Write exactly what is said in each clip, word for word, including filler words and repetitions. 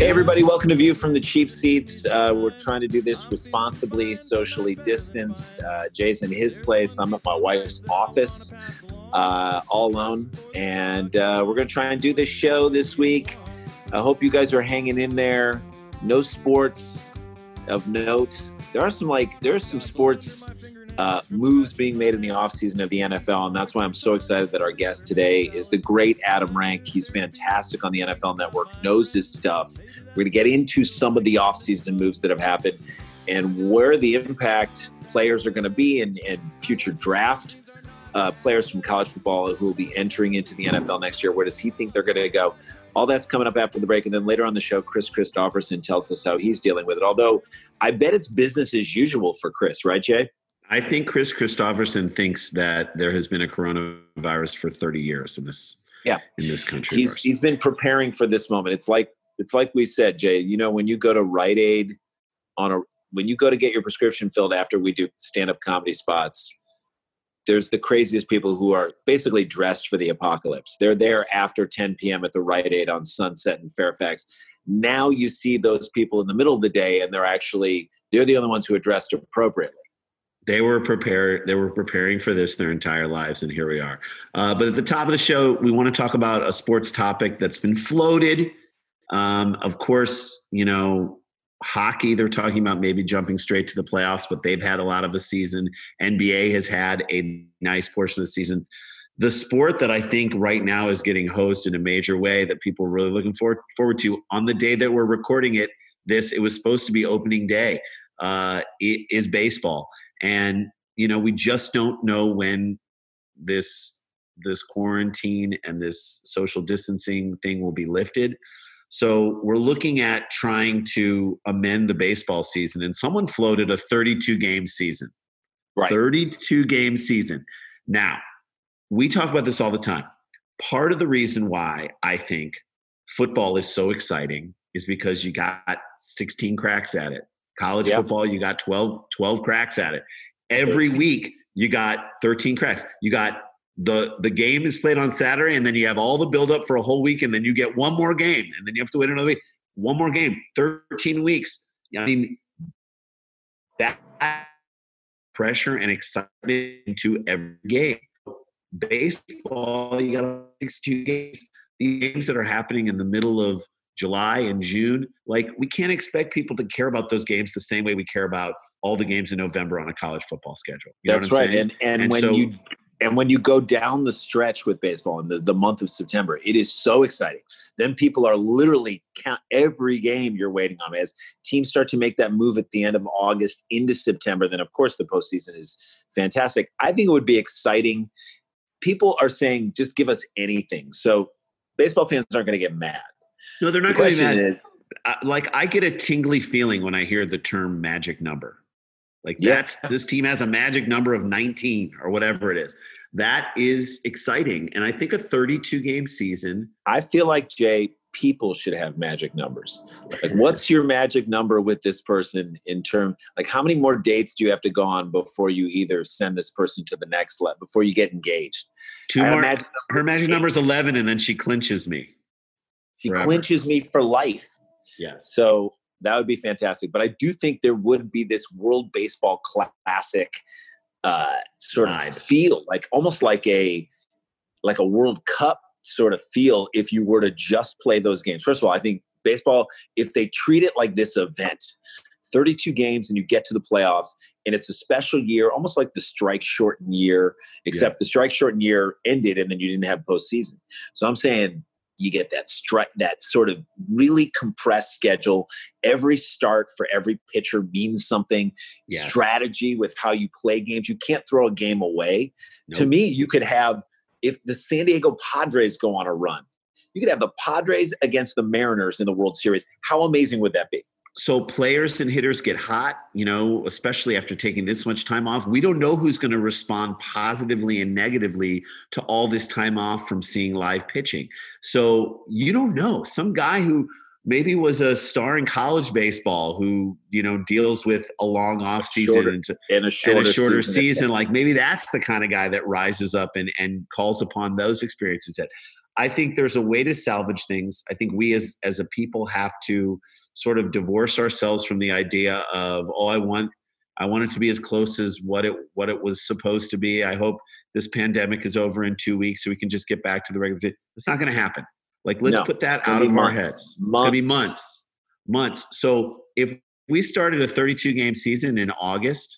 Hey, everybody. Welcome to View from the Cheap Seats. Uh, we're trying to do this responsibly, socially distanced. Uh, Jay's in his place. I'm at my wife's office, uh, all alone. And uh, we're going to try and do this show this week. I hope you guys are hanging in there. No sports of note. There are some, like, there are some sports uh, moves being made in the offseason of the N F L, and that's why I'm so excited that our guest today is the great Adam Rank. He's fantastic on the N F L Network, knows his stuff. We're going to get into some of the offseason moves that have happened and where the impact players are going to be in, in future draft uh, players from college football who will be entering into the N F L next year. Where does he think they're going to go? All that's coming up after the break. And then later on the show, Chris Christopherson tells us how he's dealing with it. Although I bet it's business as usual for Chris, right, Jay? I think Chris Christopherson thinks that there has been a coronavirus for thirty years in this, yeah. in this country. He's, he's been preparing for this moment. It's like, it's like we said, Jay, you know, when you go to Rite Aid on a, when you go to get your prescription filled after we do stand-up comedy spots, there's the craziest people who are basically dressed for the apocalypse. They're there after ten p.m. at the Rite Aid on Sunset in Fairfax. Now you see those people in the middle of the day, and they're actually, they're the only ones who are dressed appropriately. They were prepared. They were preparing for this their entire lives, and here we are. Uh, but at the top of the show, we want to talk about a sports topic that's been floated. Um, of course, you know, hockey, they're talking about maybe jumping straight to the playoffs, but they've had a lot of a season. N B A has had a nice portion of the season. The sport that I think right now is getting hosed in a major way that people are really looking forward, forward to on the day that we're recording it, this, it was supposed to be opening day, uh, it is baseball. And, you know, we just don't know when this this quarantine and this social distancing thing will be lifted. So we're looking at trying to amend the baseball season. And someone floated a thirty-two game season. Right. thirty-two game season. Now, we talk about this all the time. Part of the reason why I think football is so exciting is because you got sixteen cracks at it. College yep. football, you got twelve, twelve cracks at it. Every thirteen week, you got thirteen cracks. You got the the game is played on Saturday, and then you have all the buildup for a whole week, and then you get one more game, and then you have to wait another week. One more game, thirteen weeks. I mean, that pressure and excitement into every game. Baseball, you got sixty-two games. The games that are happening in the middle of July and June, like we can't expect people to care about those games the same way we care about all the games in November on a college football schedule. You That's know what I'm right. saying? And and, and when so, you and when you go down the stretch with baseball in the, the month of September, it is so exciting. Then people are literally count every game you're waiting on. As teams start to make that move at the end of August into September, then of course the postseason is fantastic. I think it would be exciting. People are saying, just give us anything. So baseball fans aren't going to get mad. No, they're not going to be mad. Is, uh, like I get a tingly feeling when I hear the term magic number. Like yeah. that's this team has a magic number of nineteen or whatever it is. That is exciting. And I think a thirty-two game season. I feel like, Jay, people should have magic numbers. Like, what's your magic number with this person in term? Like, how many more dates do you have to go on before you either send this person to the next level, before you get engaged? Two more. Magic her magic number is eleven, and then she clinches me. She Forever. clinches me for life. Yes. So that would be fantastic. But I do think there would be this World Baseball Classic uh, sort of Live. feel, like almost like a like a World Cup sort of feel if you were to just play those games. First of all, I think baseball, if they treat it like this event, thirty-two games and you get to the playoffs, and it's a special year, almost like the strike shortened year, except yeah. the strike shortened year ended and then you didn't have postseason. So I'm saying you get that strike, that sort of really compressed schedule. Every start for every pitcher means something. Yes. Strategy with how you play games. You can't throw a game away. Nope. To me, you could have, if the San Diego Padres go on a run, you could have the Padres against the Mariners in the World Series. How amazing would that be? So players and hitters get hot, you know, especially after taking this much time off. We don't know who's going to respond positively and negatively to all this time off from seeing live pitching. So you don't know. Some guy who maybe was a star in college baseball who, you know, deals with a long off season shorter, and, to, and a shorter, and a shorter season. season. Like maybe that's the kind of guy that rises up and, and calls upon those experiences. That I think there's a way to salvage things. I think we as as a people have to sort of divorce ourselves from the idea of, oh, I want I want it to be as close as what it what it was supposed to be. I hope this pandemic is over in two weeks so we can just get back to the regular thing. It's not going to happen. Like, let's no, put that out of months. our heads. Months. It's going to be months, months. So if we started a thirty-two game season in August,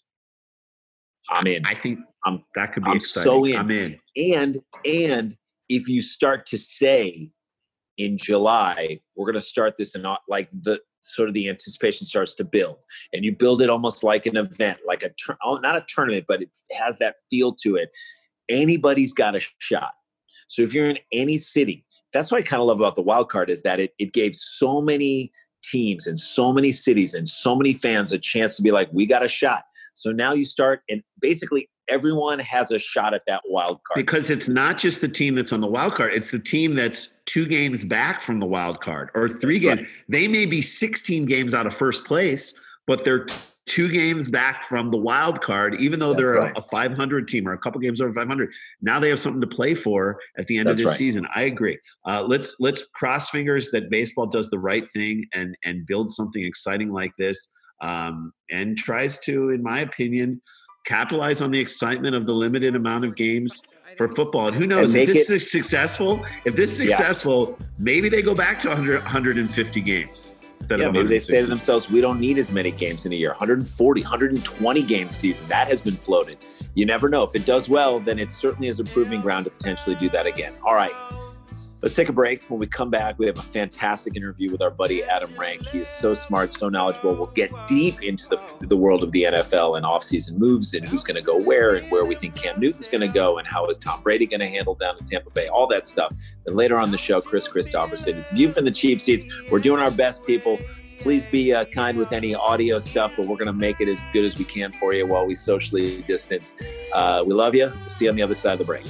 I'm in. I think I'm, that could be I'm exciting. so in. I'm in. And, and if you start to say in July, we're going to start this, and not like the sort of the anticipation starts to build, and you build it almost like an event, like a, oh, not a tournament, but it has that feel to it. Anybody's got a shot. So if you're in any city, that's what I kind of love about the wild card is that it, it gave so many teams and so many cities and so many fans a chance to be like, we got a shot. So now you start, and basically everyone has a shot at that wild card. Because it's not just the team that's on the wild card. It's the team that's two games back from the wild card or three that's games. Right. They may be sixteen games out of first place, but they're two games back from the wild card, even though that's they're right. a, a five hundred team or a couple games over five hundred. Now they have something to play for at the end that's of this right. season. I agree. Uh, let's let's cross fingers that baseball does the right thing and and build something exciting like this, um, and tries to, in my opinion, capitalize on the excitement of the limited amount of games for football. And who knows, and if this it, is successful, if this is successful, yeah. maybe they go back to one hundred, one hundred fifty games. Yeah, maybe they say to themselves, we don't need as many games in a year. one hundred forty, one hundred twenty game season. That has been floated. You never know. If it does well, then it certainly is a proving ground to potentially do that again. All right. Let's take a break. When we come back, we have a fantastic interview with our buddy Adam Rank. He is so smart, so knowledgeable. We'll get deep into the the world of the N F L and offseason moves and who's going to go where and where we think Cam Newton's going to go and how is Tom Brady going to handle down in Tampa Bay, all that stuff. Then later on the show, Chris Christopherson. It's View from the Cheap Seats. We're doing our best, people. Please be uh, kind with any audio stuff, but we're going to make it as good as we can for you while we socially distance. Uh, we love you. We'll see you on the other side of the break.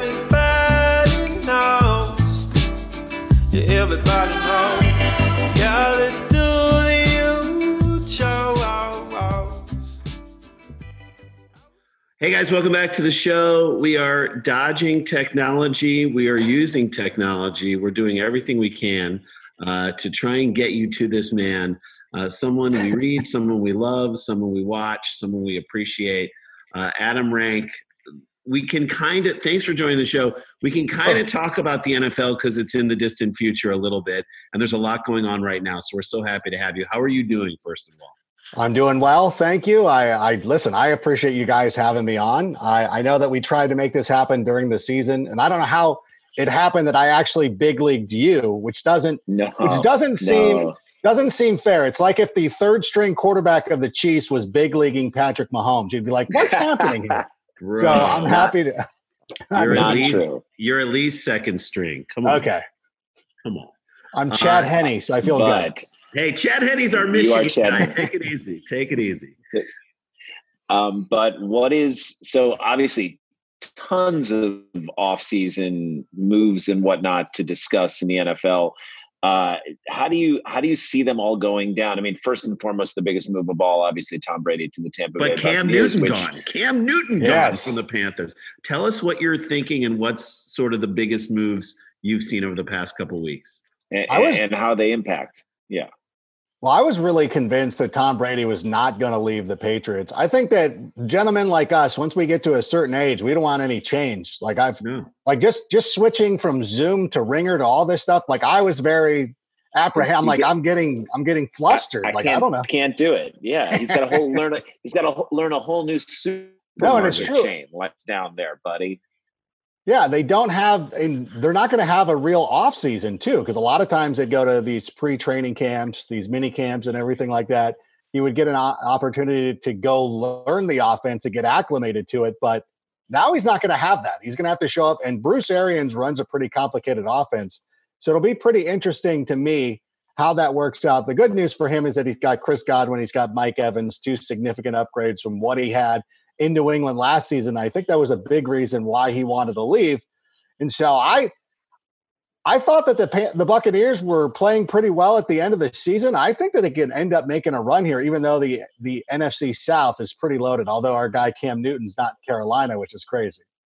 Everybody knows. Yeah, everybody knows. Gotta do the show. Hey guys, welcome back to the show. We are dodging technology. We are using technology. We're doing everything we can uh, to try and get you to this man. Uh, someone we read, someone we love, someone we watch, someone we appreciate. Uh, Adam Rank. We can kind of, thanks for joining the show. We can kind of talk about the N F L because it's in the distant future a little bit. And there's a lot going on right now. So we're so happy to have you. How are you doing, first of all? I'm doing well. Thank you. I, I listen, I appreciate you guys having me on. I, I know that we tried to make this happen during the season, and I don't know how it happened that I actually big leagued you, which doesn't, no, which doesn't seem, no. doesn't seem fair. It's like if the third string quarterback of the Chiefs was big leaguing Patrick Mahomes, you'd be like, what's happening here? Bro, so I'm not, happy to. You're at, least, you're at least second string. Come on. Okay. Come on. I'm Chad uh, Henne, so I feel but, good. Hey, Chad Henne's our Michigan guy. Take it easy. Take it easy. Um, but what is so obviously tons of off-season moves and whatnot to discuss in the N F L. Uh, how do you how do you see them all going down? I mean, first and foremost, the biggest move of all, obviously, Tom Brady to the Tampa Bay Buccaneers. But Cam Newton which, gone. Cam Newton yes. gone from the Panthers. Tell us what you're thinking and what's sort of the biggest moves you've seen over the past couple of weeks. And, was, and how they impact. Yeah. Well, I was really convinced that Tom Brady was not going to leave the Patriots. I think that gentlemen like us, once we get to a certain age, we don't want any change. Like I've no. like just just switching from Zoom to Ringer to all this stuff. Like I was very apprehensive. I'm like I'm getting I'm getting flustered. I, I like I don't know. Can't do it. Yeah, he's got a whole learn. A, he's got to learn a whole new super no, and it's true. chain. Let's down there, buddy. Yeah, they don't have, and they're not going to have a real off season too, because a lot of times they go to these pre-training camps, these mini camps, and everything like that. You would get an opportunity to go learn the offense and get acclimated to it, but now he's not going to have that. He's going to have to show up, and Bruce Arians runs a pretty complicated offense, so it'll be pretty interesting to me how that works out. The good news for him is that he's got Chris Godwin, he's got Mike Evans, two significant upgrades from what he had in New England last season. I think that was a big reason why he wanted to leave. And so I I thought that the the Buccaneers were playing pretty well at the end of the season. I think that they can end up making a run here, even though the, the N F C South is pretty loaded, although our guy Cam Newton's not in Carolina, which is crazy.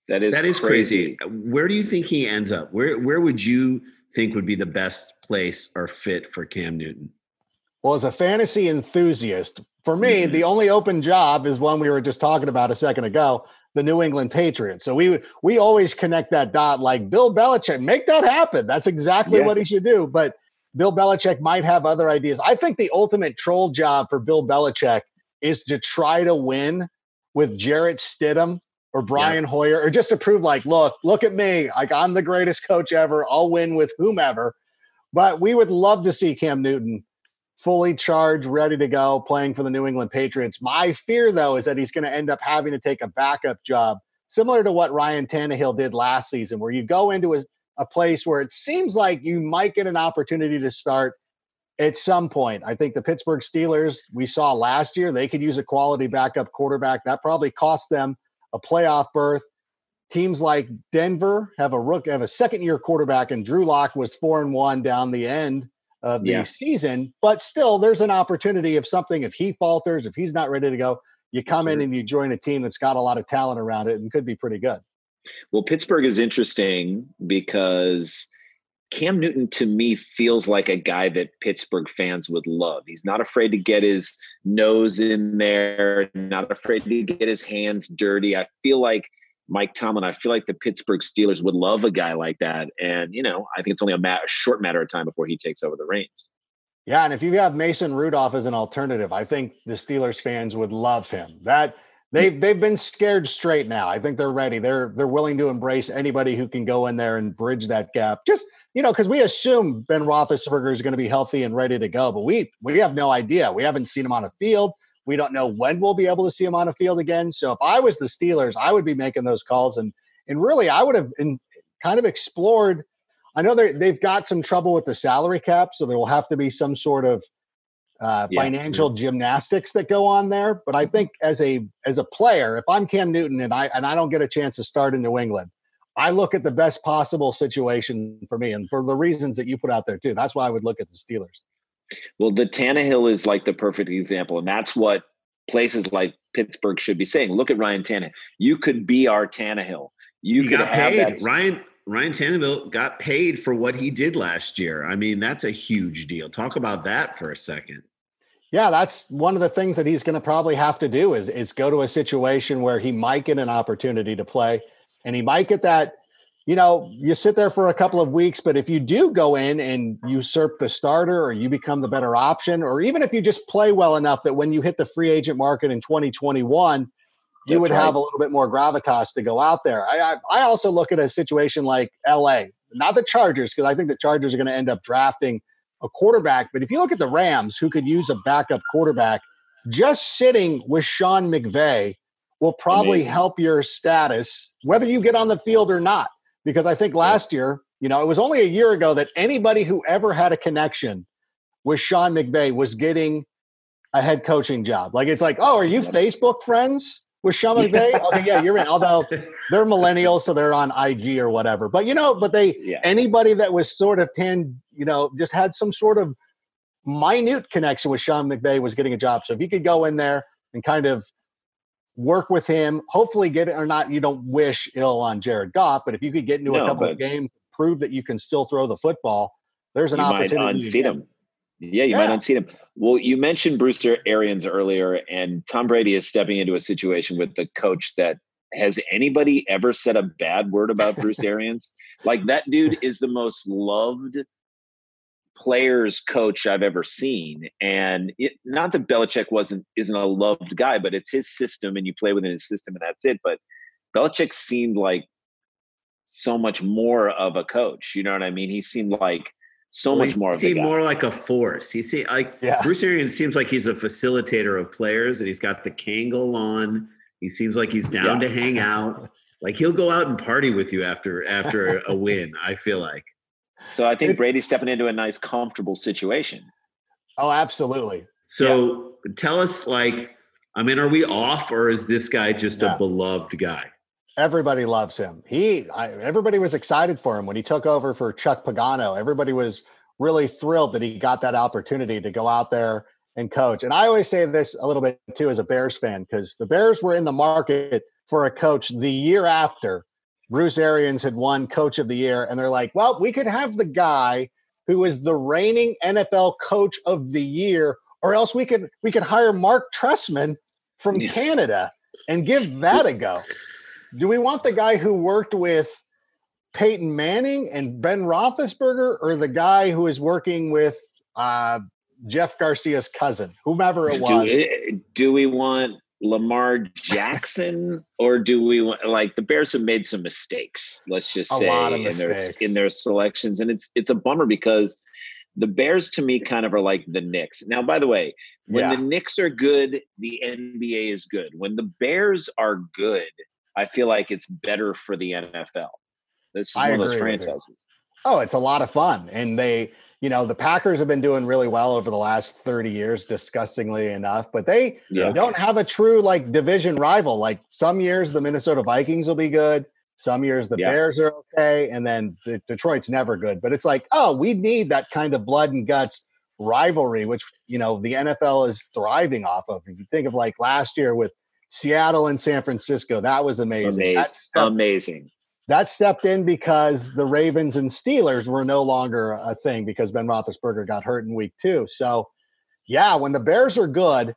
That is that is crazy. crazy. Where do you think he ends up? Where where would you think would be the best place or fit for Cam Newton? Well, as a fantasy enthusiast, for me, mm-hmm. the only open job is one we were just talking about a second ago, the New England Patriots. So we we always connect that dot like Bill Belichick, make that happen. That's exactly yeah. what he should do. But Bill Belichick might have other ideas. I think the ultimate troll job for Bill Belichick is to try to win with Jarrett Stidham or Brian yeah. Hoyer, or just to prove like, look, look at me. Like, I'm the greatest coach ever. I'll win with whomever. But we would love to see Cam Newton fully charged, ready to go, playing for the New England Patriots. My fear, though, is that he's going to end up having to take a backup job, similar to what Ryan Tannehill did last season, where you go into a, a place where it seems like you might get an opportunity to start at some point. I think the Pittsburgh Steelers, we saw last year, they could use a quality backup quarterback. That probably cost them a playoff berth. Teams like Denver have a rook, have a second-year quarterback, and Drew Lock was four and one down the end of the yeah. season. But still, there's an opportunity if something, if he falters, if he's not ready to go, you come that's in right. and you join a team that's got a lot of talent around it and could be pretty good. Well, Pittsburgh is interesting because Cam Newton, to me, feels like a guy that Pittsburgh fans would love. He's not afraid to get his nose in there, not afraid to get his hands dirty. I feel like Mike Tomlin, I feel like the Pittsburgh Steelers would love a guy like that. And, you know, I think it's only a, mat- a short matter of time before he takes over the reins. Yeah, and if you have Mason Rudolph as an alternative, I think the Steelers fans would love him. That they've they've been scared straight now. I think they're ready. They're they're willing to embrace anybody who can go in there and bridge that gap. Just, you know, because we assume Ben Roethlisberger is going to be healthy and ready to go, but we we have no idea. We haven't seen him on a field. We don't know when we'll be able to see him on a field again. So if I was the Steelers, I would be making those calls, and and really I would have in, kind of explored. I know they they've got some trouble with the salary cap, so there will have to be some sort of uh, yeah, financial yeah. gymnastics that go on there. But I think as a as a player, if I'm Cam Newton and I and I don't get a chance to start in New England, I look at the best possible situation for me, and for the reasons that you put out there too. That's why I would look at the Steelers. Well, the Tannehill is like the perfect example, and that's what places like Pittsburgh should be saying. Look at Ryan Tannehill. You could be our Tannehill. You he could got have paid. that. Ryan Ryan Tannehill got paid for what he did last year. I mean, that's a huge deal. Talk about that for a second. Yeah, that's one of the things that he's going to probably have to do is, is go to a situation where he might get an opportunity to play, and he might get that. You know, you sit there for a couple of weeks, but if you do go in and usurp the starter, or you become the better option, or even if you just play well enough that when you hit the free agent market in twenty twenty-one, you That's would right. have a little bit more gravitas to go out there. I, I, I also look at a situation like L A, not the Chargers, because I think the Chargers are going to end up drafting a quarterback. But if you look at the Rams, who could use a backup quarterback, just sitting with Sean McVay will probably Amazing. help your status, whether you get on the field or not. Because I think last year, you know, it was only a year ago that anybody who ever had a connection with Sean McVay was getting a head coaching job. Like, it's like, oh, are you Facebook friends with Sean McVay? Okay, yeah, you're in. Although they're millennials, so they're on I G or whatever. But, you know, but they, yeah. anybody that was sort of, ten, you know, just had some sort of minute connection with Sean McVay was getting a job. So if you could go in there and kind of work with him, hopefully get it or not. You don't wish ill on Jared Goff, but if you could get into no, a couple of games, prove that you can still throw the football, there's an you opportunity. Might unseat him. Yeah, you yeah. might unseat him. Well, you mentioned Bruce Arians earlier, and Tom Brady is stepping into a situation with the coach that has anybody ever said a bad word about Bruce Arians? Like, that dude is the most loved players coach I've ever seen. And it, not that Belichick wasn't isn't a loved guy, but it's his system and you play within his system and that's it. But Belichick seemed like so much more of a coach. You know what I mean? He seemed like so well, much more of a guy. He seemed more like a force. He see like yeah. Bruce Arians seems like he's a facilitator of players, and he's got the Kangol on. He seems like he's down yeah. to hang out. Like, he'll go out and party with you after after a win, I feel like. So I think Brady's stepping into a nice, comfortable situation. Oh, absolutely. So yeah. tell us, like, I mean, are we off, or is this guy just yeah. a beloved guy? Everybody loves him. He, I, everybody was excited for him when he took over for Chuck Pagano. Everybody was really thrilled that he got that opportunity to go out there and coach. And I always say this a little bit too as a Bears fan, because the Bears were in the market for a coach the year after Bruce Arians had won Coach of the Year, and they're like, well, we could have the guy who is the reigning N F L Coach of the Year, or else we could we could hire Mark Trestman from Canada and give that a go. Do we want the guy who worked with Peyton Manning and Ben Roethlisberger, or the guy who is working with uh, Jeff Garcia's cousin, whomever it was? Do, do we want Lamar Jackson, or do we want, like, the Bears have made some mistakes, let's just say, in their in their selections, and it's it's a bummer because the Bears to me kind of are like the Knicks. Now, by the way, when yeah. the Knicks are good, the N B A is good. When the Bears are good, I feel like it's better for the N F L. This is I one of those franchises. Oh, it's a lot of fun. And they, you know, the Packers have been doing really well over the last thirty years, disgustingly enough, but they yeah. don't have a true like division rival. Like some years the Minnesota Vikings will be good. Some years the yeah. Bears are okay. And then the, Detroit's never good, but it's like, oh, we need that kind of blood and guts rivalry, which, you know, the N F L is thriving off of. If you think of like last year with Seattle and San Francisco, that was amazing. Amazing. That stepped, amazing. That stepped in because the Ravens and Steelers were no longer a thing because Ben Roethlisberger got hurt in week two. So, yeah, when the Bears are good,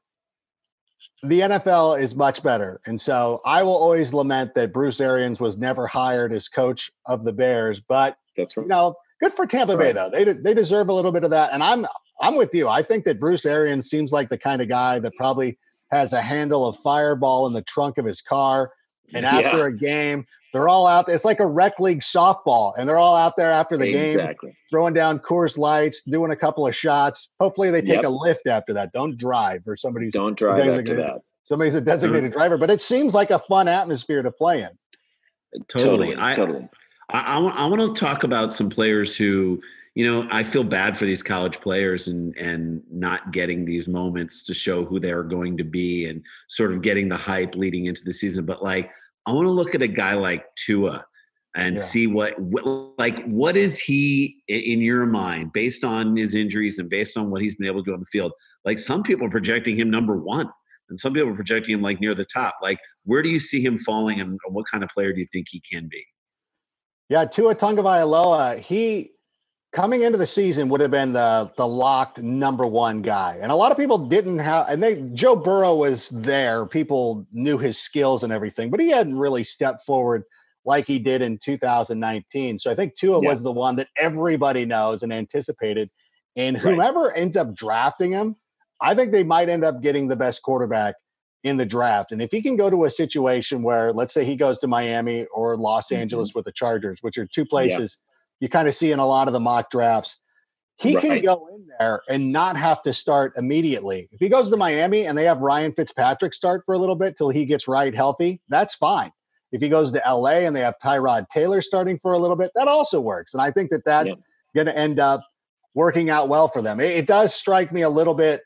the N F L is much better. And so I will always lament that Bruce Arians was never hired as coach of the Bears. But, That's right. you know, good for Tampa right. Bay, though. They they deserve a little bit of that. And I'm I'm with you. I think that Bruce Arians seems like the kind of guy that probably has a handle of Fireball in the trunk of his car. And after yeah. a game, they're all out there. It's like a rec league softball, and they're all out there after the exactly. game, throwing down Coors Lights, doing a couple of shots. Hopefully they take yep. a lift after that. Don't drive, or somebody's don't drive after that. Somebody's a designated driver, but it seems like a fun atmosphere to play in. Totally. Totally. I, totally. I, I, want, I want to talk about some players who, you know, I feel bad for these college players and and not getting these moments to show who they're going to be and sort of getting the hype leading into the season. But like, I want to look at a guy like Tua and yeah. see what, what, like, what is he in your mind based on his injuries and based on what he's been able to do on the field? Like, some people are projecting him number one and some people are projecting him like near the top. Like, where do you see him falling and what kind of player do you think he can be? Yeah, Tua Tagovailoa, he coming into the season would have been the the locked number one guy. And a lot of people didn't have, and they, Joe Burrow was there. People knew his skills and everything, but he hadn't really stepped forward like he did in two thousand nineteen. So I think Tua yeah. was the one that everybody knows and anticipated. And whomever right. ends up drafting him, I think they might end up getting the best quarterback in the draft. And if he can go to a situation where, let's say he goes to Miami or Los mm-hmm. Angeles with the Chargers, which are two places yeah. you kind of see in a lot of the mock drafts, he right. can go in there and not have to start immediately. If he goes to Miami and they have Ryan Fitzpatrick start for a little bit till he gets right healthy, that's fine. If he goes to L A and they have Tyrod Taylor starting for a little bit, that also works. And I think that that's yeah. going to end up working out well for them. It, it does strike me a little bit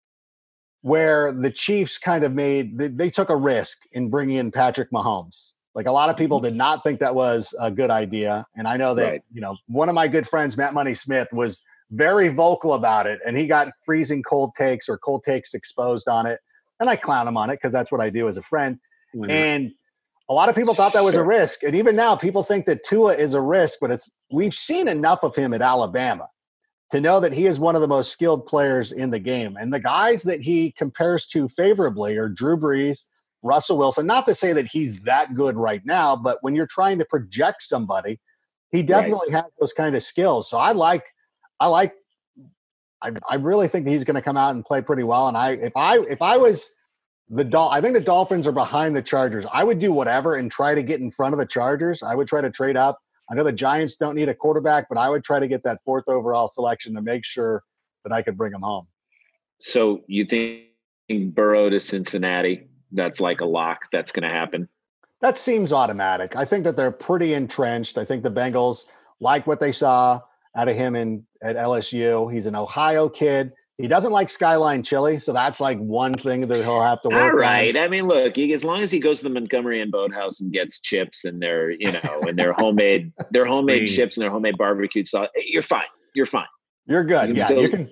where the Chiefs kind of made, they, they took a risk in bringing in Patrick Mahomes. Like, a lot of people did not think that was a good idea. And I know that, right. you know, one of my good friends, Matt Money Smith, was very vocal about it. And he got freezing cold takes or cold takes exposed on it. And I clown him on it because that's what I do as a friend. Mm-hmm. And a lot of people thought that was sure. a risk. And even now people think that Tua is a risk, but it's, we've seen enough of him at Alabama to know that he is one of the most skilled players in the game. And the guys that he compares to favorably are Drew Brees, Russell Wilson. Not to say that he's that good right now, but when you're trying to project somebody, he definitely right. has those kind of skills. So I like, I like, I, I really think he's going to come out and play pretty well. And I, if I, if I was the Dol, I think the Dolphins are behind the Chargers. I would do whatever and try to get in front of the Chargers. I would try to trade up. I know the Giants don't need a quarterback, but I would try to get that fourth overall selection to make sure that I could bring him home. So you think Burrow to Cincinnati? That's like a lock. That's going to happen. That seems automatic. I think that they're pretty entrenched. I think the Bengals like what they saw out of him in at L S U. He's an Ohio kid. He doesn't like Skyline chili, so that's like one thing that he'll have to work on. All right. On. I mean, look, he, as long as he goes to the Montgomery and Boathouse and gets chips and their, you know, and their homemade, their homemade chips and their homemade barbecue sauce, you're fine. You're fine. You're good. You yeah, still, you can.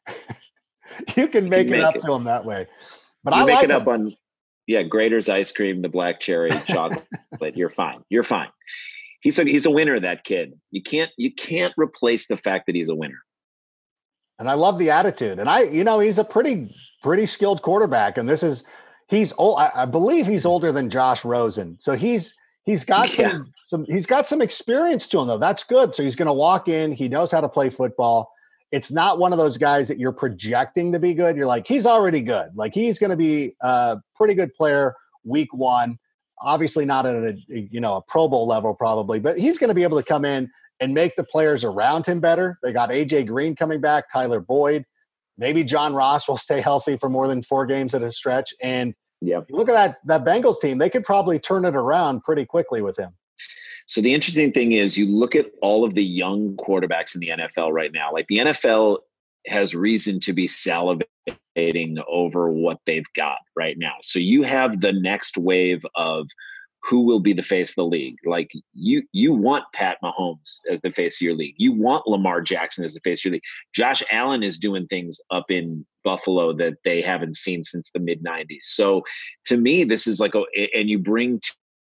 you can make, you can it make up it. to him that way. But you I make like it him. up on. Yeah, Grater's ice cream, the black cherry chocolate but you're fine. You're fine. He's a he's a winner, that kid. You can't you can't replace the fact that he's a winner. And I love the attitude. And I, you know, he's a pretty pretty skilled quarterback. And this is he's old. I, I believe he's older than Josh Rosen. So he's he's got some Yeah. some he's got some experience to him though. That's good. So he's going to walk in. He knows how to play football. It's not one of those guys that you're projecting to be good. You're like, he's already good. Like he's going to be a pretty good player week one. Obviously not at a, you know, a Pro Bowl level probably, but he's going to be able to come in and make the players around him better. They got A J Green coming back, Tyler Boyd. Maybe John Ross will stay healthy for more than four games at a stretch. And Yep. look at that, that Bengals team. They could probably turn it around pretty quickly with him. So the interesting thing is you look at all of the young quarterbacks in the N F L right now. Like the N F L has reason to be salivating over what they've got right now. So you have the next wave of who will be the face of the league. Like you, you want Pat Mahomes as the face of your league. You want Lamar Jackson as the face of your league. Josh Allen is doing things up in Buffalo that they haven't seen since the mid nineties. So to me, this is like, a, and you bring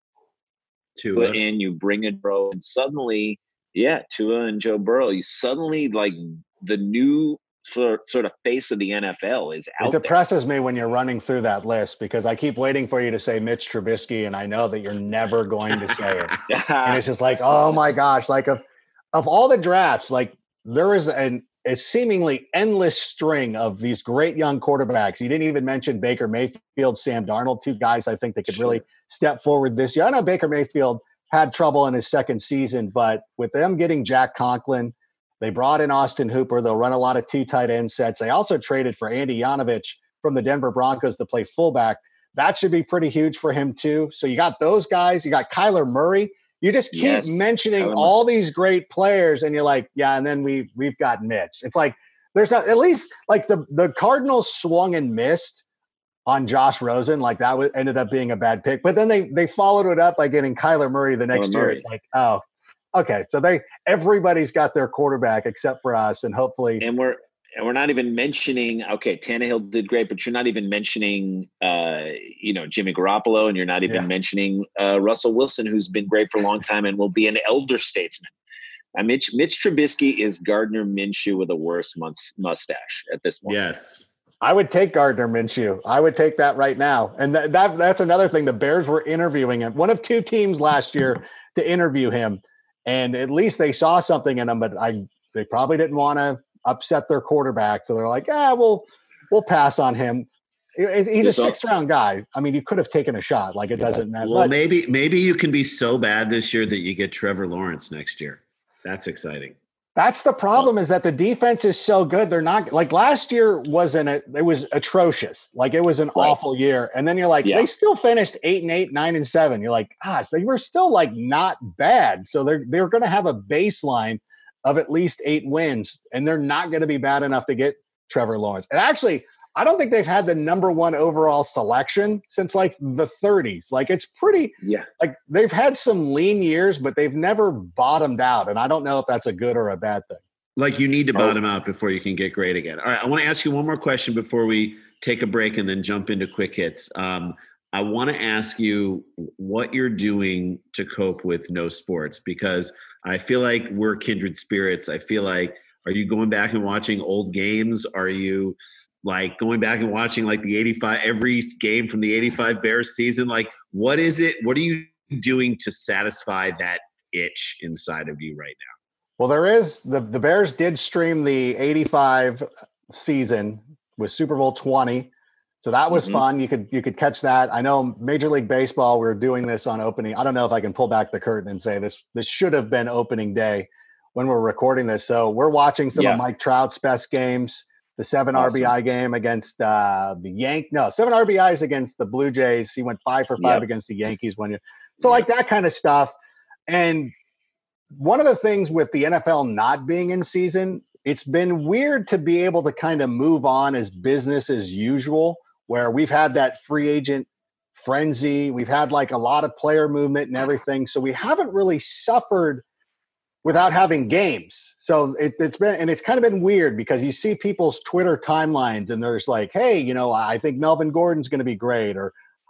Tua in, you bring a bro, and suddenly, yeah, Tua and Joe Burrow, you suddenly like the new sort sort of face of the N F L is out It depresses there. me when you're running through that list because I keep waiting for you to say Mitch Trubisky, and I know that you're never going to say it. And it's just like, oh my gosh, like of of all the drafts, like there is an a seemingly endless string of these great young quarterbacks. You didn't even mention Baker Mayfield, Sam Darnold, two guys I think that could Sure. really step forward this year. I know Baker Mayfield had trouble in his second season, but with them getting Jack Conklin, they brought in Austin Hooper. They'll run a lot of two tight end sets. They also traded for Andy Yanovich from the Denver Broncos to play fullback. That should be pretty huge for him too. So you got those guys. You got Kyler Murray. You just keep Yes, mentioning Kyler all these great players, and you're like, yeah, and then we we've got Mitch. It's like there's not at least like the the Cardinals swung and missed on Josh Rosen. Like that was, ended up being a bad pick. But then they they followed it up by getting Kyler Murray the next Kyler year. Murray. It's like, oh, okay. So they everybody's got their quarterback except for us, and hopefully and we're and we're not even mentioning. Okay, Tannehill did great, but you're not even mentioning, uh, you know, Jimmy Garoppolo, and you're not even Yeah. mentioning uh, Russell Wilson, who's been great for a long time and will be an elder statesman. Uh, Mitch Mitch Trubisky is Gardner Minshew with a worse mus- mustache at this point. Yes. I would take Gardner Minshew. I would take that right now. And th- that that's another thing. The Bears were interviewing him. One of two teams last year to interview him. And at least they saw something in him, but I they probably didn't want to upset their quarterback. So they're like, yeah, we'll we'll pass on him. He's a So- sixth round guy. I mean, you could have taken a shot. Like it doesn't matter. Well, But maybe maybe you can be so bad this year that you get Trevor Lawrence next year. That's exciting. that's the problem is that the defense is so good. They're not like last year wasn't it, it was atrocious. Like it was an Right. awful year. And then you're like, Yeah. they still finished eight and eight, nine and seven. You're like, gosh, they were still like not bad. So they're they're gonna have a baseline of at least eight wins, and they're not gonna be bad enough to get Trevor Lawrence. And actually, I don't think they've had the number one overall selection since like the thirties. Like it's pretty Yeah. like they've had some lean years, but they've never bottomed out. And I don't know if that's a good or a bad thing. Like you need to Oh. bottom out before you can get great again. All right, I want to ask you one more question before we take a break and then jump into quick hits. Um, I want to ask you what you're doing to cope with no sports, because I feel like we're kindred spirits. I feel like, are you going back and watching old games? Are you like going back and watching like the eighty-five, every game from the eighty-five Bears season? Like, what is it? What are you doing to satisfy that itch inside of you right now? Well, there is the, the Bears did stream the eighty-five season with Super Bowl twenty. So that was Mhm. fun. You could you could catch that. I know Major League Baseball, we we're doing this on opening. I don't know if I can pull back the curtain and say this this should have been opening day when we're recording this. So we're watching some Yeah. of Mike Trout's best games, the seven Awesome. R B I game against uh, the Yank. No, seven R B Is against the Blue Jays. He went five for five Yep. against the Yankees one year. So like that kind of stuff. And one of the things with the N F L not being in season, it's been weird to be able to kind of move on as business as usual, where we've had that free agent frenzy. We've had like a lot of player movement and everything. So we haven't really suffered without having games. So it, it's been, and it's kind of been weird because you see people's Twitter timelines and there's like, hey, you know, I think Melvin Gordon's going to be great, or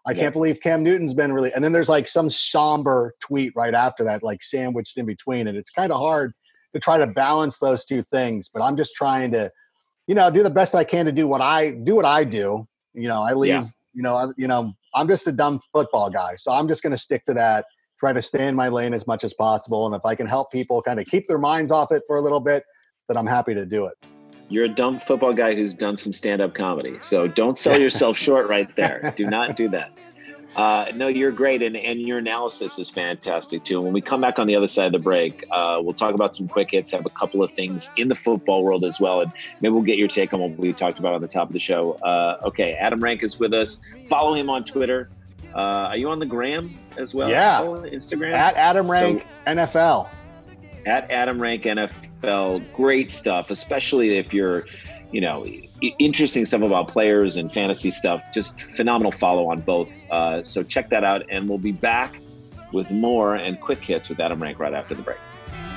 I Yeah. can't believe Cam Newton's been really, and then there's like some somber tweet right after that, like sandwiched in between. And it's kind of hard to try to balance those two things, but I'm just trying to, you know, do the best I can to do what I do, what I do. You know, I leave, Yeah. you know, I, you know, I'm just a dumb football guy. So I'm just going to stick to that, try to stay in my lane as much as possible. And if I can help people kind of keep their minds off it for a little bit, then I'm happy to do it. You're a dumb football guy who's done some stand-up comedy. So don't sell yourself short right there. Do not do that. Uh, no, you're great. And, and your analysis is fantastic too. And when we come back on the other side of the break, uh, we'll talk about some quick hits, have a couple of things in the football world as well. And maybe we'll get your take on what we talked about on the top of the show. Uh, okay. Adam Rank is with us. Follow him on Twitter. Uh, are you on the gram as well? Yeah. Oh, Instagram? At Adam Rank So, N F L. At Adam Rank N F L. Great stuff, especially if you're, you know, I- interesting stuff about players and fantasy stuff. Just phenomenal follow on both. Uh, so check that out, and we'll be back with more and quick hits with Adam Rank right after the break.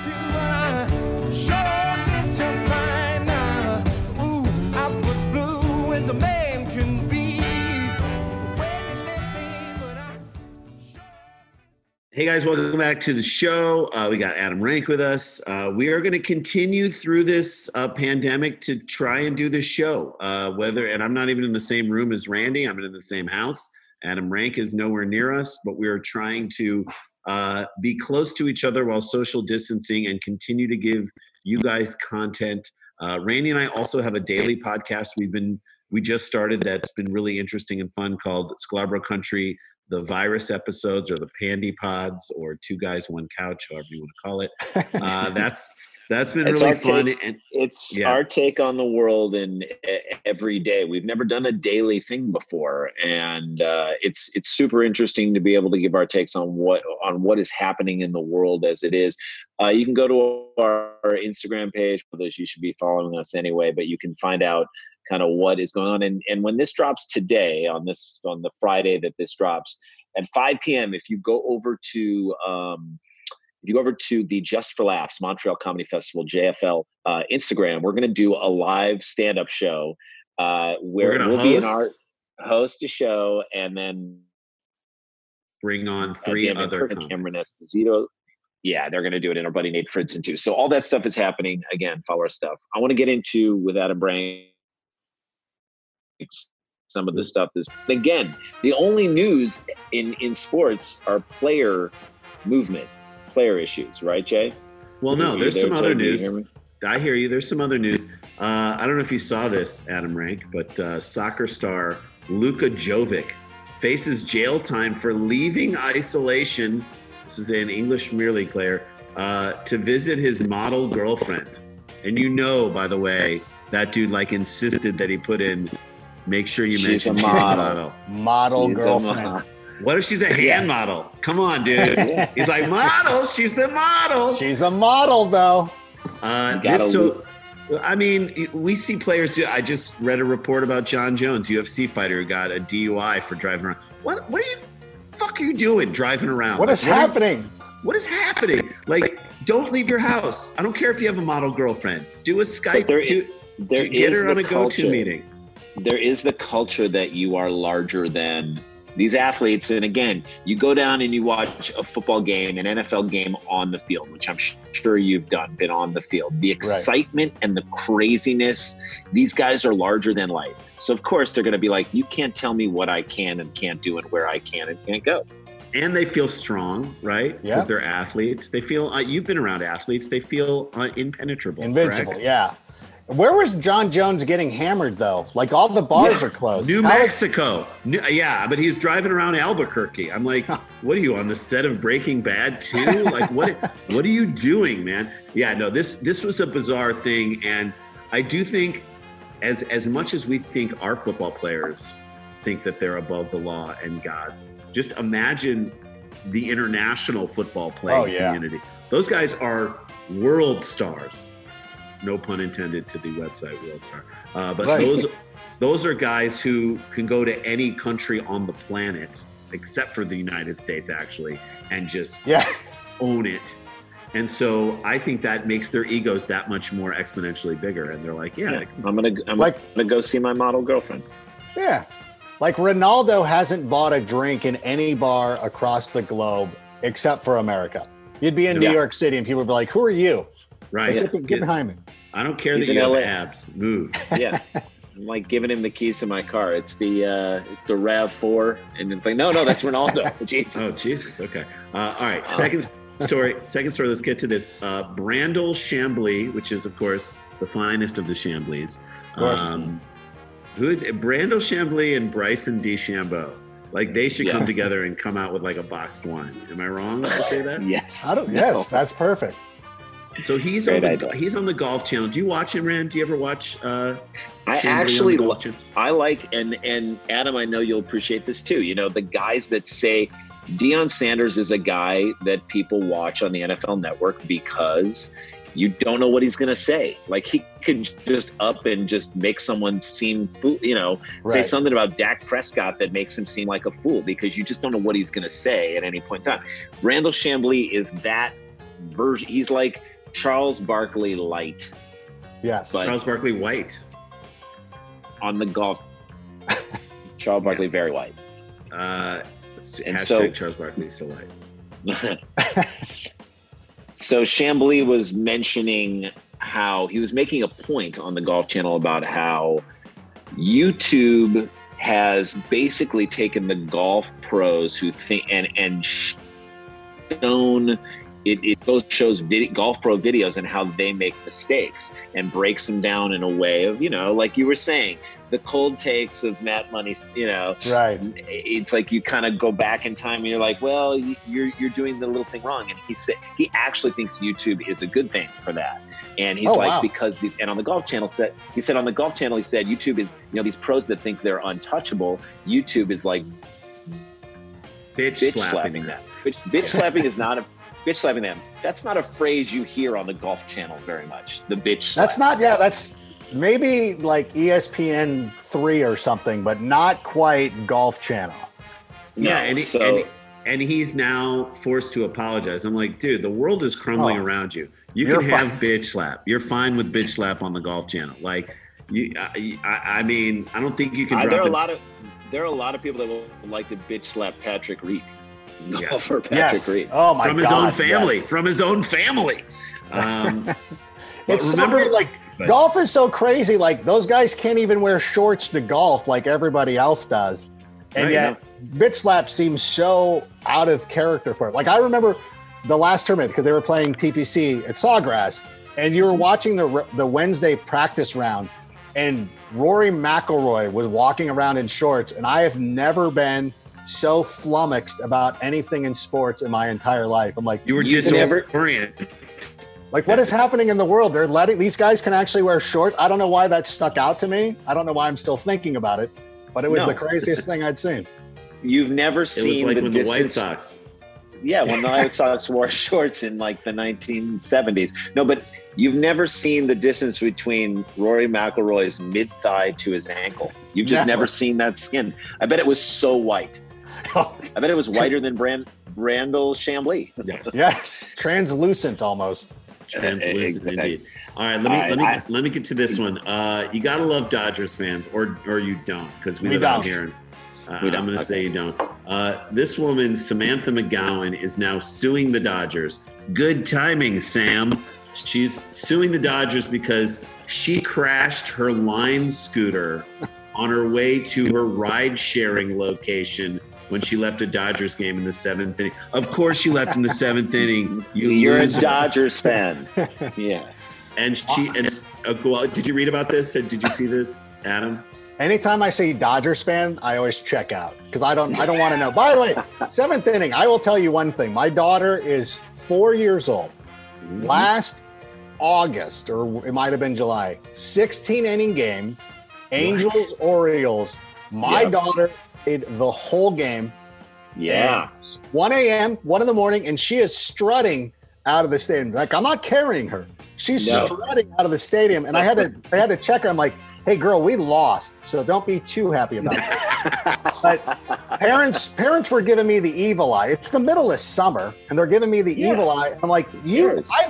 Hey guys, welcome back to the show. Uh, we got Adam Rank with us. Uh, we are going to continue through this uh, pandemic to try and do this show. Uh, whether, and I'm not even in the same room as Randy. I'm in the same house. Adam Rank is nowhere near us, but we are trying to uh, be close to each other while social distancing and continue to give you guys content. Uh, Randy and I also have a daily podcast we've been we just started that's been really interesting and fun called Scarborough Country. The virus episodes or the Pandy Pods or Two Guys, One Couch, however you want to call it. Uh, that's that's been It's really our fun. take- and It's Yeah. our take on the world and e- every day. We've never done a daily thing before, and uh, it's it's super interesting to be able to give our takes on what on what is happening in the world as it is. Uh, you can go to our, our Instagram page. For those, you should be following us anyway, but you can find out kind of what is going on. And and when this drops today, on this on the Friday that this drops at five p.m., if you go over to um, if you go over to the Just for Laughs Montreal Comedy Festival J F L uh, Instagram, we're going to do a live stand-up show uh, where We're gonna we'll be in host? our host a show, and then bring on uh, three Damon other Kirk and Cameron comics. Esposito. Yeah, they're going to do it, and our buddy Nate Fritzen too. So all that stuff is happening. Again, follow our stuff. I want to get into with Adam Brain some of the stuff. This again, the only news in in sports are player movement, player issues, right, Jay? Well, no, You there's there, some other Jay? Do you news. hear me? I hear you. There's some other news. Uh, I don't know if you saw this, Adam Rank, but uh, soccer star Luka Jovic faces jail time for leaving isolation. This is an English Premier League player uh, to visit his model girlfriend. And you know, by the way, that dude like insisted that he put in. Make sure you She's mention a she's a model. model. Model She's a girlfriend. model. What if she's a hand Yeah. model? Come on, dude. He's like, model. She's a model. She's a model, though. Uh, You gotta this, so, I mean, we see players do. I just read a report about John Jones, U F C fighter, who got a D U I for driving around. What? What are you? Fuck are you doing driving around? What Like, is are- happening? what is happening? Like, don't leave your house. I don't care if you have a model girlfriend. Do a Skype. there do, There do- get is her the on a go-to culture. meeting. There is the culture that you are larger than these athletes. And again, you go down and you watch a football game, an N F L game on the field, which I'm sure you've done, been on the field. The excitement and the craziness, these guys are larger than life. So of course they're going to be like, you can't tell me what I can and can't do and where I can and can't go. And they feel strong, right? Yeah. Because they're athletes. They feel. Uh, you've been around athletes. They feel uh, impenetrable. Invincible, correct? yeah. Where was John Jones getting hammered, though? Like, all the bars Yeah. are closed. New How is- Mexico. New, yeah, but he's driving around Albuquerque. I'm like, what are you on the set of Breaking Bad too? Like, what? What are you doing, man? Yeah, no. This this was a bizarre thing, and I do think, as as much as we think our football players think that they're above the law and gods, just imagine the international football playing Oh, yeah. community. Those guys are world stars. No pun intended to the website World Star. Uh, but Right. those those are guys who can go to any country on the planet, except for the United States, actually, and just Yeah. own it. And so I think that makes their egos that much more exponentially bigger. And they're like, yeah, Yeah. I'm gonna I'm Like- gonna go see my model girlfriend. Yeah. Like Ronaldo hasn't bought a drink in any bar across the globe except for America. You'd be in New Yeah. York City and people would be like, "Who are you? Right. Like, get, get behind me." I don't care He's that in you have L A. abs. Move. Yeah. I'm like giving him the keys to my car. It's the uh, the RAV four, and it's like, no, no, that's Ronaldo. Jesus. Oh, Jesus. Okay. Uh, all right. Second story. Second story. Let's get to this. Uh, Brandel Chambly, which is, of course, the finest of the Chambleys. Of course. Um, who is it? Brandel Chambly and Bryson DeChambeau. Like they should Yeah. come together and come out with like a boxed wine. Am I wrong to say that? Yes. I don't. No. Yes, that's perfect. So he's Great on the idea. he's on the Golf Channel. Do you watch him, Rand? Do you ever watch? Uh, I Chambly on the actually Golf lo- Channel? I like and and Adam, I know you'll appreciate this too. You know, the guys that say Deion Sanders is a guy that people watch on the N F L Network because you don't know what he's going to say. Like he could just up and just make someone seem fool, you know, say Right. something about Dak Prescott that makes him seem like a fool because you just don't know what he's going to say at any point in time. Randall Chambly is that version. He's like Charles Barkley light Yes. But- Charles Barkley White. on the golf. Charles Barkley, Yes. very white. Uh, And hashtag so- Charles Barkley so white. So Chambly was mentioning how he was making a point on the Golf Channel about how YouTube has basically taken the golf pros who think and and shown it, it goes shows vid, golf pro videos and how they make mistakes and breaks them down in a way of, you know, like you were saying, the cold takes of Matt Money, you know, Right. it's like you kind of go back in time and you're like, well, you're you're doing the little thing wrong. And he said he actually thinks YouTube is a good thing for that. And he's Oh, like, wow. because these, and on the Golf Channel said he said on the Golf Channel he said YouTube is, you know, these pros that think they're untouchable. YouTube is like Bitch, bitch slapping. slapping them. Bitch, bitch slapping is not a bitch slapping them. That's not a phrase you hear on the Golf Channel very much. The bitch. Slap. That's not. Yeah. That's maybe like E S P N three or something, but not quite Golf Channel. No, Yeah, and, he, so, and and he's now forced to apologize. I'm like, dude, the world is crumbling Oh. around you. You You're can have fine. bitch slap. You're fine with bitch slap on the Golf Channel. Like, you, I, I I mean, I don't think you can. I, drop there are a it. lot of there are a lot of people that will like to bitch slap Patrick Reed. Yes. Golfer Patrick Yes. Reed. Oh my from God. his own family. yes. From his own family. Um, but It's remember, so, like but- golf is so crazy. Like those guys can't even wear shorts to golf like everybody else does, and Right, yet bitch slap seems so out of character for it. Like I remember the last tournament because they were playing T P C at Sawgrass, and you were watching the the Wednesday practice round, and Rory McIlroy was walking around in shorts, and I have never been so flummoxed about anything in sports in my entire life. I'm like, you were You never- disoriented. like, what is happening in the world? They're letting these guys can actually wear shorts. I don't know why that stuck out to me. I don't know why I'm still thinking about it, but it was No. the craziest thing I'd seen. You've never It seen was like the when the White distance- Sox. Yeah, when the White Sox wore shorts in like the nineteen seventies. No, but you've never seen the distance between Rory McIlroy's mid thigh to his ankle. You've just Never. never seen that skin. I bet it was so white. I bet it was whiter than Brand Brandel Chambly. Yes. Yes, translucent almost. Translucent Exactly. indeed. All right, let me All right, let me I- let me get to this one. Uh, you gotta love Dodgers fans, or or you don't, because we, We live out don't. here. And, uh, We don't, I'm going to okay. say you don't. Uh, this woman, Samantha McGowan, is now suing the Dodgers. Good timing, Sam. She's suing the Dodgers because she crashed her Lime scooter on her way to her ride-sharing location when she left a Dodgers game in the seventh inning. Of course, she left in the seventh inning. You You're a loser. Dodgers fan. Yeah. And she and uh, well, did you read about this? Did you see this, Adam? Anytime I see Dodgers fan, I always check out because I don't I don't want to know. By the way, seventh inning, I will tell you one thing. My daughter is four years old. Last August, or it might have been July, sixteen inning game, Angels Orioles. My Yep. daughter played the whole game. Yeah. one a.m., one in the morning, and she is strutting out of the stadium. Like, I'm not carrying her. She's No. strutting out of the stadium. And I had to I had to check her. I'm like, hey girl, we lost. So don't be too happy about it. But parents parents were giving me the evil eye. It's the middle of summer and they're giving me the Yeah. evil eye. I'm like, you Yes. I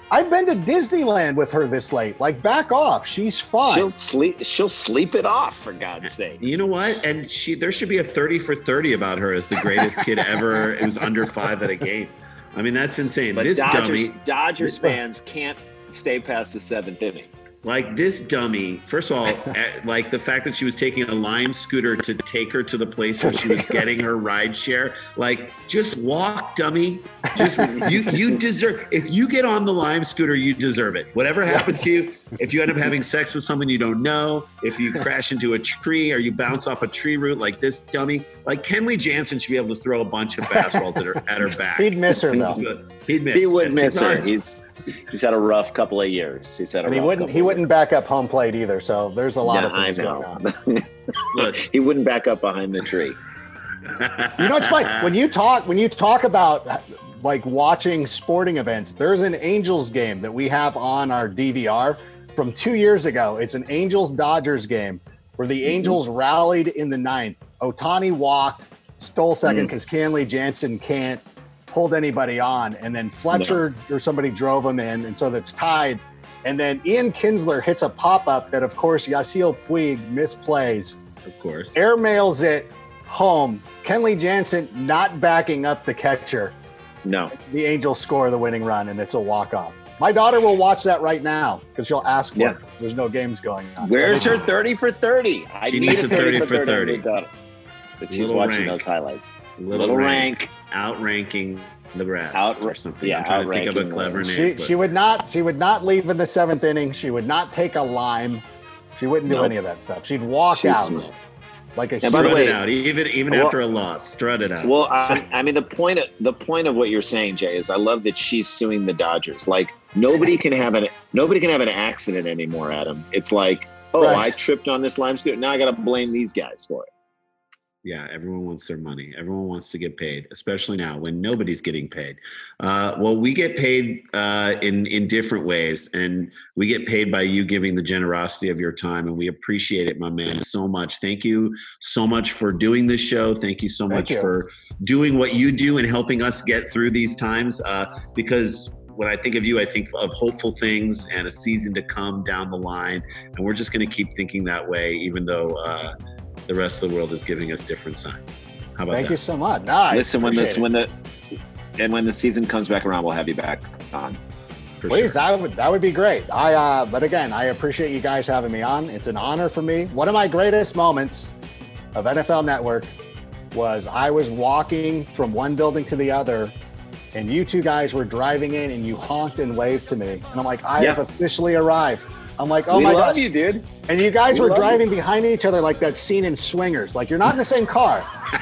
I've been to Disneyland with her this late. Like, back off. She's fine. She'll sleep. She'll sleep it off, for God's sake. You know what? And she, there should be a thirty for thirty about her as the greatest kid ever. It was under five at a game. I mean, that's insane. But this Dodgers, dummy, Dodgers this, fans can't stay past the seventh inning. Like this dummy, first of all, like the fact that she was taking a Lime scooter to take her to the place where she was getting her ride share. Like, just walk, dummy. Just you you deserve, if you get on the Lime scooter, you deserve it. Whatever happens to you, if you end up having sex with someone you don't know, if you crash into a tree or you bounce off a tree root like this dummy, like Kenley Jansen should be able to throw a bunch of fastballs at her at her back. He'd miss her though. He'd miss. He would miss her. On. He's he's had a rough couple of years. He's had a and he rough wouldn't he wouldn't back up home plate either. So there's a lot yeah, of things I going know. on. Look, he wouldn't back up behind the tree. You know, it's funny when you talk when you talk about like watching sporting events. There's an Angels game that we have on our D V R from two years ago. It's an Angels Dodgers game where the Angels mm-hmm. rallied in the ninth. Ohtani walked, stole second because mm-hmm. Kenley Jansen can't hold anybody on, and then Fletcher no. or somebody drove him in, and so that's tied. And then Ian Kinsler hits a pop-up that, of course, Yasiel Puig misplays. Of course. Airmails it home. Kenley Jansen not backing up the catcher. No. The Angels score the winning run, and it's a walk-off. My daughter will watch that right now because she'll ask for yeah. it. There's no games going on. Where's her thirty for thirty? I she need needs a thirty, for thirty. thirty. But she's watching rank. those highlights. Little, Little rank. rank. Outranking the rest Out, or something. Yeah, I'm trying to think of a clever name. She, but. she would not she would not leave in the seventh inning. She would not take a lime. She wouldn't do nope. any of that stuff. She'd walk she's out smart. like a and by the way, it out even even well, after a loss. Strut it out. Well, I, I mean the point of, the point of what you're saying, Jay, is I love that she's suing the Dodgers. Like nobody can have an nobody can have an accident anymore, Adam. It's like, oh, right. I tripped on this lime scooter. Now I got to blame these guys for it. Yeah, everyone wants their money. Everyone wants to get paid, especially now when nobody's getting paid. Uh, well, we get paid uh, in in different ways, and we get paid by you giving the generosity of your time, and we appreciate it, my man, so much. Thank you so much for doing this show. Thank you so much you. for doing what you do and helping us get through these times. Uh, because when I think of you, I think of hopeful things and a season to come down the line, and we're just going to keep thinking that way, even though. Uh, The rest of the world is giving us different signs. How about Thank that? you so much. No, Listen, when this, it. when the, and when the season comes back around, we'll have you back on. For Please, sure. that would that would be great. I, uh, but again, I appreciate you guys having me on. It's an honor for me. One of my greatest moments of N F L Network was I was walking from one building to the other, and you two guys were driving in, and you honked and waved to me, and I'm like, I yeah. have officially arrived. I'm like, oh we my love gosh. you, dude. And you guys we were driving you. behind each other like that scene in Swingers. Like you're not in the same car.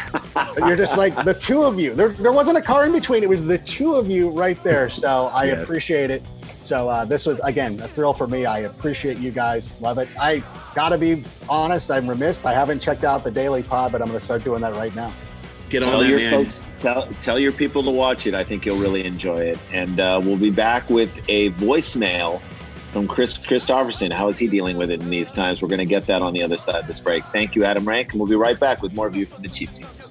But you're just like the two of you. There, there wasn't a car in between. It was the two of you right there. So I yes. appreciate it. So uh, this was, again, a thrill for me. I appreciate you guys. Love it. I got to be honest. I'm remiss. I haven't checked out the Daily Pod, but I'm going to start doing that right now. Get tell on that, your man. folks, tell, tell your people to watch it. I think you'll really enjoy it. And uh, we'll be back with a voicemail from Chris Christopherson. How is he dealing with it in these times? We're going to get that on the other side of this break. Thank you, Adam Rank, and we'll be right back with more View from the Cheap Seats.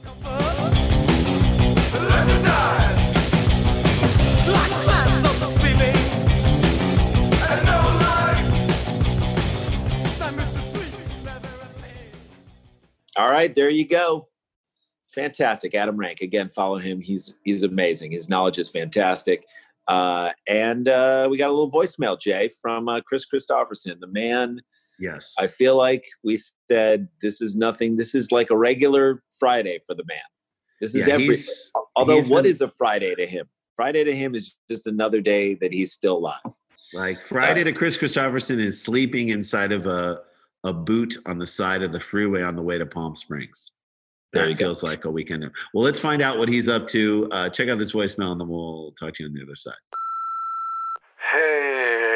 All right, there you go. Fantastic. Adam Rank. Again, follow him. He's he's amazing. His knowledge is fantastic. Uh, and uh, we got a little voicemail, Jay, from uh, Chris Christopherson, the man. Yes. I feel like we said this is nothing. This is like a regular Friday for the man. This is yeah, every. he's, although, he's what been, is a Friday to him? Friday to him is just another day that he's still alive. Like Friday uh, to Chris Christopherson is sleeping inside of a a boot on the side of the freeway on the way to Palm Springs. That feels go. like a weekend. Well, let's find out what he's up to. Uh, check out this voicemail, and then we'll talk to you on the other side. Hey,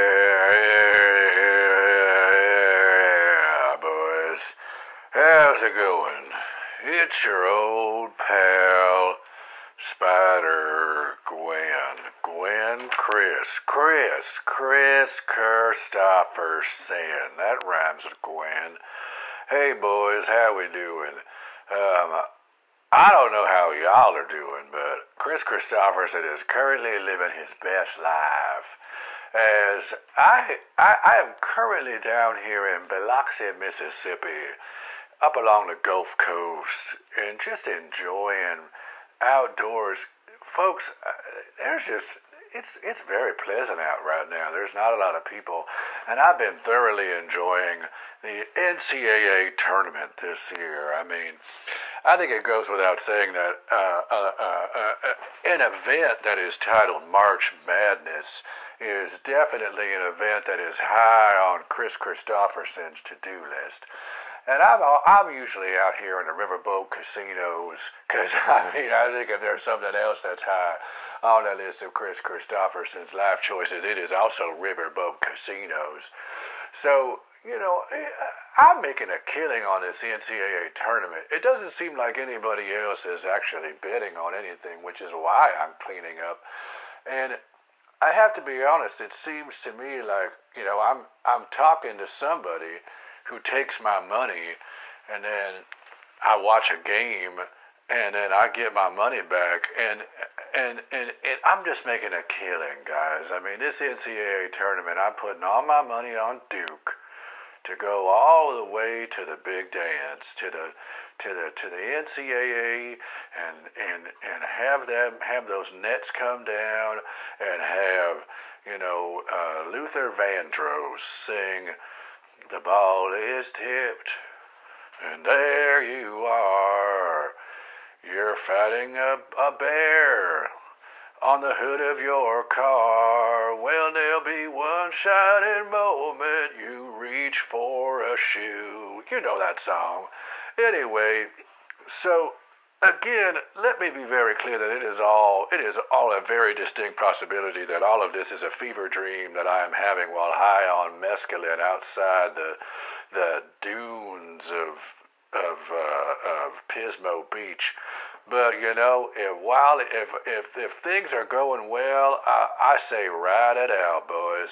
boys. How's it going? It's your old pal, Spider Gwen. Gwen Chris. Chris. Chris Christopherson. That rhymes with Gwen. Hey, boys. How we doing? Um, I don't know how y'all are doing, but Chris Christopherson is currently living his best life. as I, I, I am currently down here in Biloxi, Mississippi, up along the Gulf Coast, and just enjoying outdoors. Folks, uh, there's just, it's it's very pleasant out right now. There's not a lot of people, and I've been thoroughly enjoying the N C double A tournament this year. I mean, I think it goes without saying that uh, uh, uh, uh, an event that is titled March Madness is definitely an event that is high on Chris Christopherson's to-do list. And I'm I'm usually out here in the riverboat casinos, because, I mean, I think if there's something else that's high on the list of Chris Christopherson's life choices, it is also riverboat casinos. So, you know, I'm making a killing on this N C double A tournament. It doesn't seem like anybody else is actually betting on anything, which is why I'm cleaning up. And I have to be honest, it seems to me like, you know, I'm I'm talking to somebody who takes my money, and then I watch a game, and then I get my money back, and and and, and I'm just making a killing, guys. I mean, this N C double A tournament, I'm putting all my money on Duke to go all the way to the big dance, to the to the to the N C double A, and and and have them have those nets come down, and have, you know, uh, Luther Vandross sing "The ball is tipped, and there you are. You're fighting a, a bear on the hood of your car. Well, there'll be one shining moment you reach for a shoe." You know that song. Anyway, so again, let me be very clear that it is all it is all a very distinct possibility that all of this is a fever dream that I am having while high on mescaline outside the the dunes of of uh, of Pismo Beach. But, you know, if while if if if things are going well, I, I say ride it out, boys.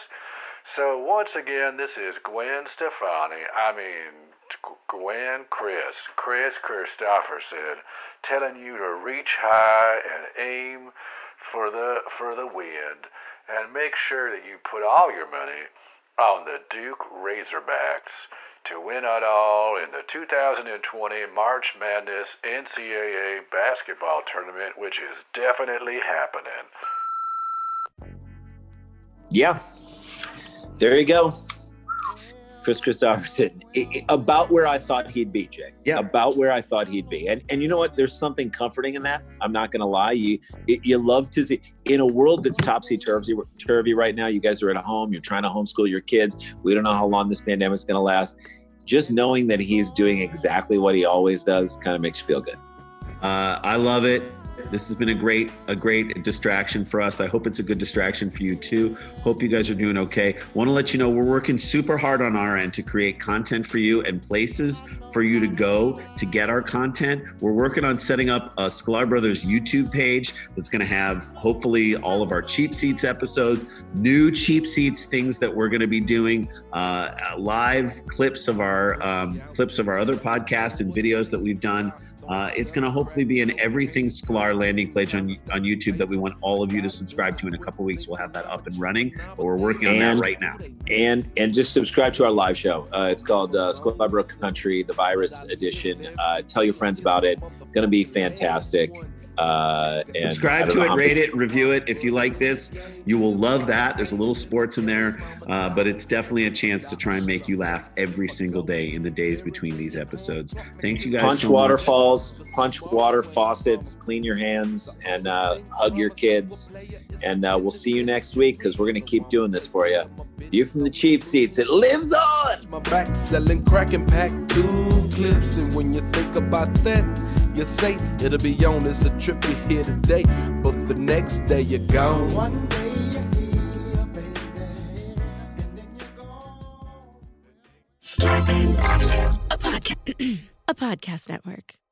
So once again, this is Gwen Stefani. I mean, Gwen Chris, Chris Christopherson, telling you to reach high and aim for the for the wind, and make sure that you put all your money on the Duke Razorbacks to win it all in the two thousand twenty March Madness N C double A basketball tournament, which is definitely happening. Yeah. There you go. Chris Christopherson. It, it, about where I thought he'd be, Jay. Yeah. About where I thought he'd be. And and you know what? There's something comforting in that. I'm not going to lie. You it, you love to see, in a world that's topsy-turvy turvy right now, you guys are at home, you're trying to homeschool your kids. We don't know how long this pandemic's going to last. Just knowing that he's doing exactly what he always does kind of makes you feel good. Uh, I love it. This has been a great, a great distraction for us. I hope it's a good distraction for you too. Hope you guys are doing okay. Want to let you know we're working super hard on our end to create content for you and places for you to go to get our content. We're working on setting up a Sklar Brothers YouTube page that's going to have hopefully all of our Cheap Seats episodes, new Cheap Seats things that we're going to be doing, uh, live clips of our um, clips of our other podcasts and videos that we've done. Uh, it's going to hopefully be an Everything Sklar landing page on on YouTube that we want all of you to subscribe to. In a couple weeks, we'll have that up and running, but we're working on and, that right now. And and just subscribe to our live show. Uh, it's called uh, Sklar Bro Country, the virus edition. Uh, tell your friends about it. Going to be fantastic. Uh, and subscribe to it, rate it, review it. If you like this, you will love that. There's a little sports in there, uh, but it's definitely a chance to try and make you laugh every single day in the days between these episodes. Thanks, you guys. Punch so waterfalls, much. punch water faucets, clean your hands, and uh, hug your kids. And uh, we'll see you next week because we're going to keep doing this for you. View from the Cheap Seats. It lives on. My back selling crack and pack two clips, and when you think about that, you say it'll be on as a trip you here today, but the next day you're gone. One day you're here, baby, and then you're gone. Star Bands Audio, a podcast, a podcast network.